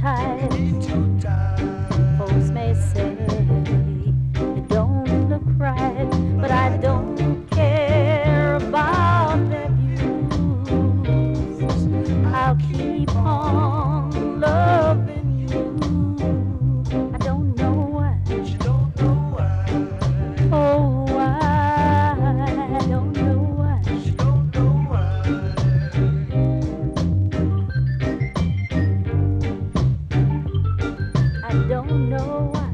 Folks may say it don't look right, but I don't care about their views. I'll keep on loving you. I don't know why. Oh, I don't know why. I don't know why.